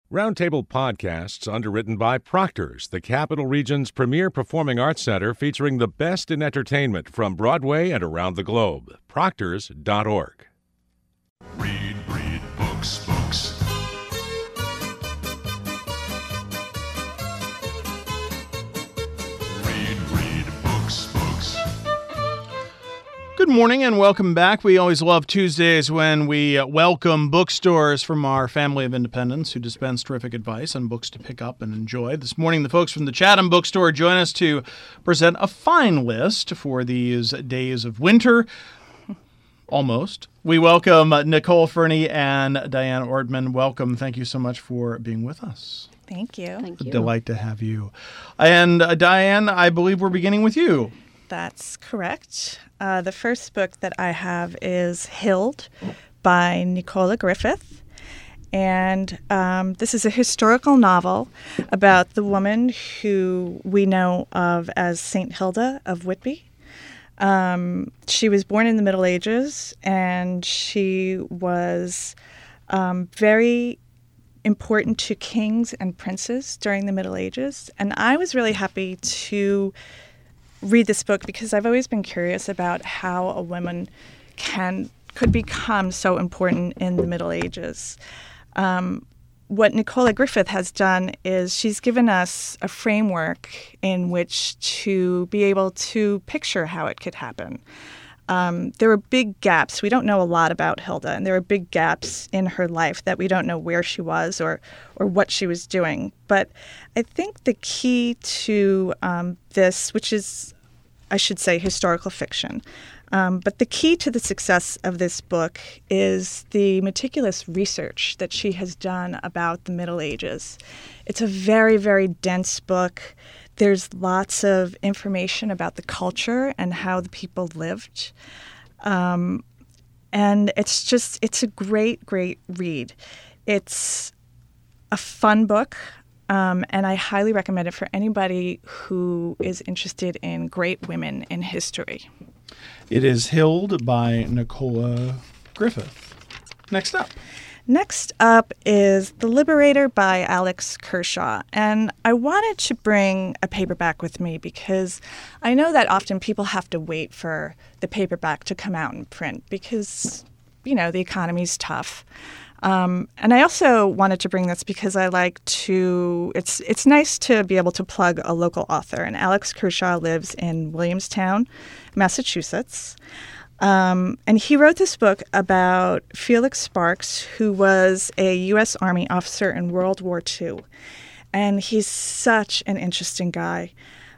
Roundtable Podcasts, underwritten by Proctor's, the Capital Region's premier performing arts center featuring the best in entertainment from Broadway and around the globe. Proctors.org. Read books. Read books. Good morning and welcome back. We always love Tuesdays when we welcome bookstores from our family of independents who dispense terrific advice on books to pick up and enjoy. This morning, the folks from the Chatham Bookstore join us to present a fine list for these days of winter. Almost. We welcome Nicole Fernie and Diane Ortman. Welcome. Thank you so much for being with us. Thank you. Thank you. A delight to have you. And Diane, I believe we're beginning with you. That's correct. The first book that I have is Hild by Nicola Griffith. And this is a historical novel about the woman who we know of as St. Hilda of Whitby. She was born in the Middle Ages, and she was very important to kings and princes during the Middle Ages. And I was really happy to read this book because I've always been curious about how a woman could become so important in the Middle Ages. What Nicola Griffith has done is she's given us a framework in which to be able to picture how it could happen. There were big gaps. We don't know a lot about Hilda, and there are big gaps in her life that we don't know where she was or what she was doing. But I think the key to this, which is, I should say, historical fiction, but the key to the success of this book is the meticulous research that she has done about the Middle Ages. It's a very, very dense book. There's lots of information about the culture and how the people lived. And it's a great, great read. It's a fun book. And I highly recommend it for anybody who is interested in great women in history. It is Hild by Nicola Griffith. Next up. Next up is The Liberator by Alex Kershaw. And I wanted to bring a paperback with me because I know that often people have to wait for the paperback to come out in print because, the economy's tough. And I also wanted to bring this because I like to, it's nice to be able to plug a local author. And Alex Kershaw lives in Williamstown, Massachusetts. And he wrote this book about Felix Sparks, who was a U.S. Army officer in World War II. And he's such an interesting guy.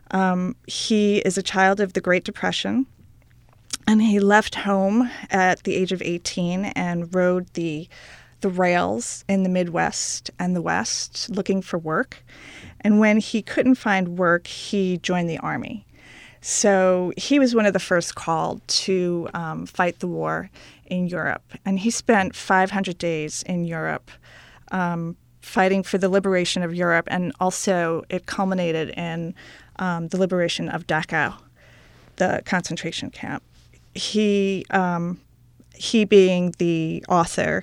He is a child of the Great Depression. And he left home at the age of 18 and rode the rails in the Midwest and the West looking for work. And when he couldn't find work, he joined the Army. So he was one of the first called to fight the war in Europe. And he spent 500 days in Europe fighting for the liberation of Europe. And also it culminated in the liberation of Dachau, the concentration camp. He being the author,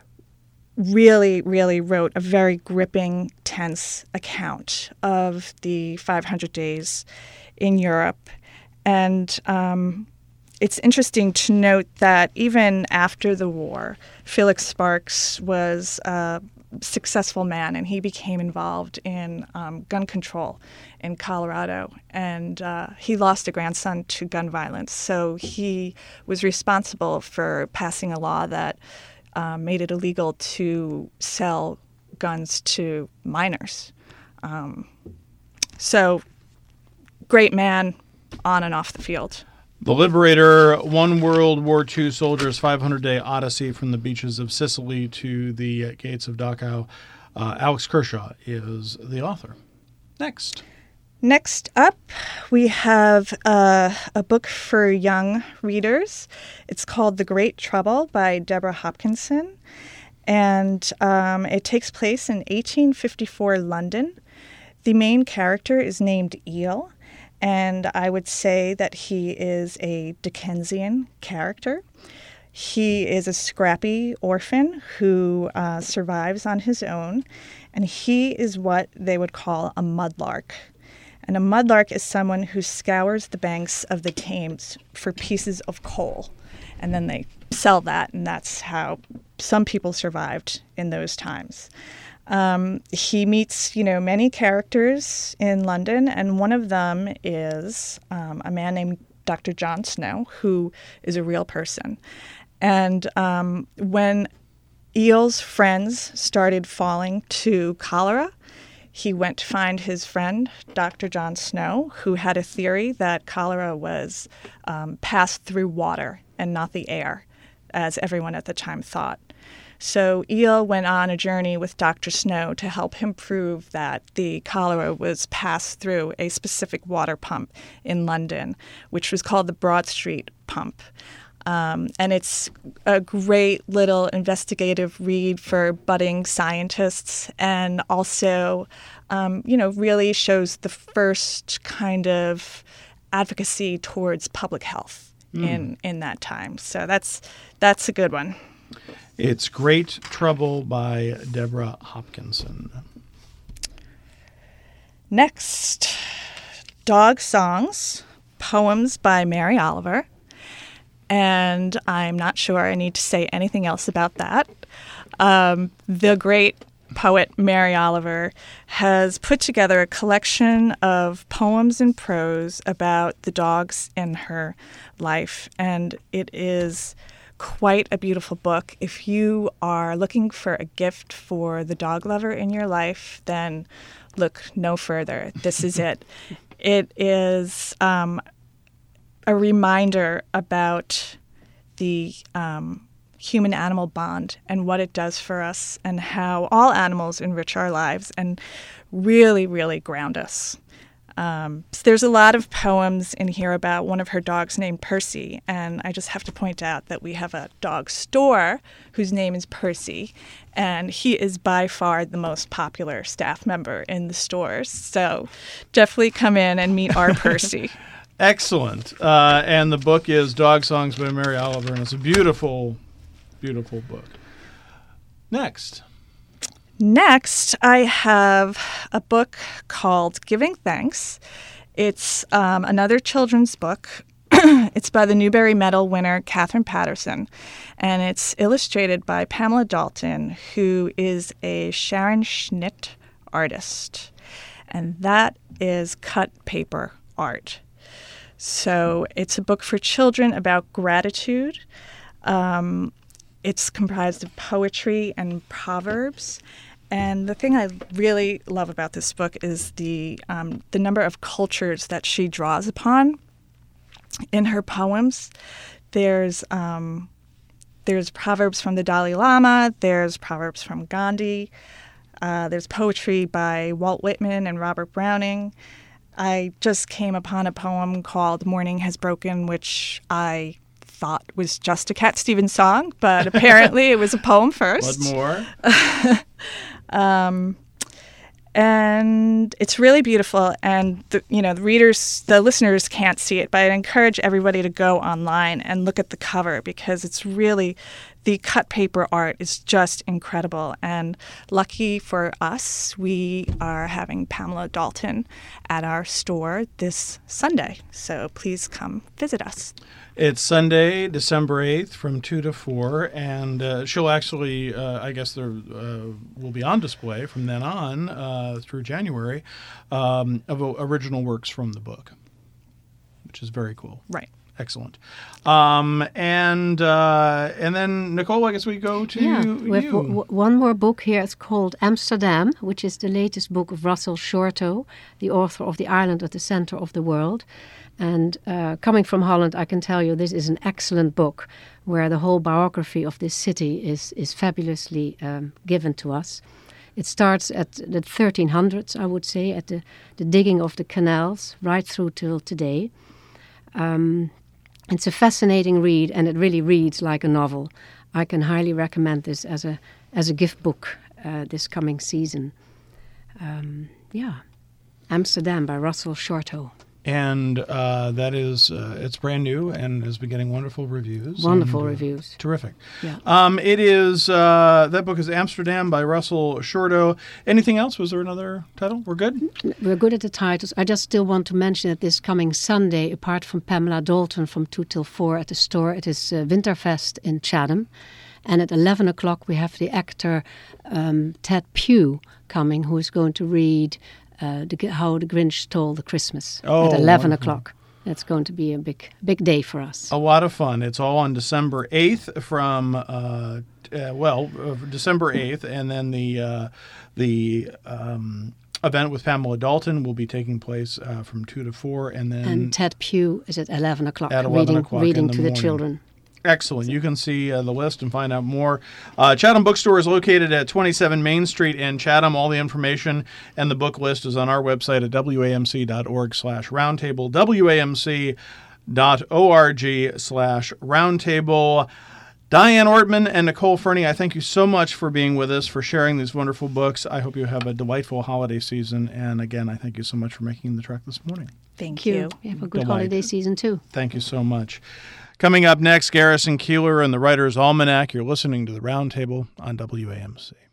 really, really wrote a very gripping, tense account of the 500 days in Europe. And it's interesting to note that even after the war, Felix Sparks was a successful man, and he became involved in gun control in Colorado. And he lost a grandson to gun violence. So he was responsible for passing a law that made it illegal to sell guns to minors. So great man on and off the field. The Liberator, one World War II soldier's 500-day odyssey from the beaches of Sicily to the gates of Dachau. Alex Kershaw is the author. Next. Next up, we have a book for young readers. It's called The Great Trouble by Deborah Hopkinson. And it takes place in 1854 London. The main character is named Eel, and I would say that he is a Dickensian character. He is a scrappy orphan who survives on his own, and he is what they would call a mudlark. And a mudlark is someone who scours the banks of the Thames for pieces of coal, and then they sell that, and that's how some people survived in those times. He meets, many characters in London, and one of them is a man named Dr. John Snow, who is a real person. And when Eel's friends started falling to cholera, he went to find his friend, Dr. John Snow, who had a theory that cholera was passed through water and not the air, as everyone at the time thought. So Eel went on a journey with Dr. Snow to help him prove that the cholera was passed through a specific water pump in London, which was called the Broad Street Pump. And it's a great little investigative read for budding scientists, and also, really shows the first kind of advocacy towards public health in that time. So that's a good one. It's Great Trouble by Deborah Hopkinson. Next, Dog Songs, Poems by Mary Oliver. And I'm not sure I need to say anything else about that. The great poet Mary Oliver has put together a collection of poems and prose about the dogs in her life, and it is quite a beautiful book. If you are looking for a gift for the dog lover in your life, then look no further. This is it. It is a reminder about the human-animal bond and what it does for us, and how all animals enrich our lives and really, really ground us. So there's a lot of poems in here about one of her dogs named Percy, and I just have to point out that we have a dog store whose name is Percy, and he is by far the most popular staff member in the stores. So definitely come in and meet our Percy. Excellent. And the book is Dog Songs by Mary Oliver, and it's a beautiful, beautiful book. Next, I have a book called Giving Thanks. It's another children's book. It's by the Newbery Medal winner, Catherine Patterson, and it's illustrated by Pamela Dalton, who is a Sharon Schnitt artist. And that is cut paper art. So it's a book for children about gratitude. It's comprised of poetry and proverbs. And the thing I really love about this book is the number of cultures that she draws upon in her poems. There's proverbs from the Dalai Lama. There's proverbs from Gandhi. There's poetry by Walt Whitman and Robert Browning. I just came upon a poem called Morning Has Broken, which I thought was just a Cat Stevens song, but apparently it was a poem first. What more? And it's really beautiful, and the listeners can't see it, but I'd encourage everybody to go online and look at the cover, because it's really, the cut paper art is just incredible. And lucky for us, we are having Pamela Dalton at our store this Sunday, so please come visit us. It's Sunday, December 8th from 2 to 4, and she'll actually, I guess there will be on display from then on through January of original works from the book, which is very cool. Right. Excellent. And then, Nicole, I guess we go to you. We have one more book here. It's called Amsterdam, which is the latest book of Russell Shorto, the author of The Island at the Center of the World. And coming from Holland, I can tell you this is an excellent book where the whole biography of this city is fabulously given to us. It starts at the 1300s, I would say, at the digging of the canals, right through till today. It's a fascinating read, and it really reads like a novel. I can highly recommend this as a gift book this coming season. Amsterdam by Russell Shorto. And that is, it's brand new and has been getting wonderful reviews. Wonderful reviews. Terrific. Yeah. It is, that book is Amsterdam by Russell Shorto. Anything else? Was there another title? We're good? We're good at the titles. I just still want to mention that this coming Sunday, apart from Pamela Dalton from 2 till 4 at the store, it is Winterfest in Chatham. And at 11 o'clock we have the actor Ted Pugh coming, who is going to read How the Grinch Stole the Christmas at 11 o'clock. It's going to be a big day for us. A lot of fun. It's all on December 8th from, December 8th. And then the event with Pamela Dalton will be taking place from 2 to 4. And Ted Pugh is at 11 o'clock, at 11 o'clock reading in to morning. the children. Excellent. You can see the list and find out more. Chatham Bookstore is located at 27 Main Street in Chatham. All the information and the book list is on our website at wamc.org/roundtable, wamc.org/roundtable. Diane Ortman and Nicole Fernie, I thank you so much for being with us, for sharing these wonderful books. I hope you have a delightful holiday season. And again, I thank you so much for making the trek this morning. Thank you. We have a good holiday season too. Thank you so much. Coming up next, Garrison Keillor and the Writer's Almanac. You're listening to the Roundtable on WAMC.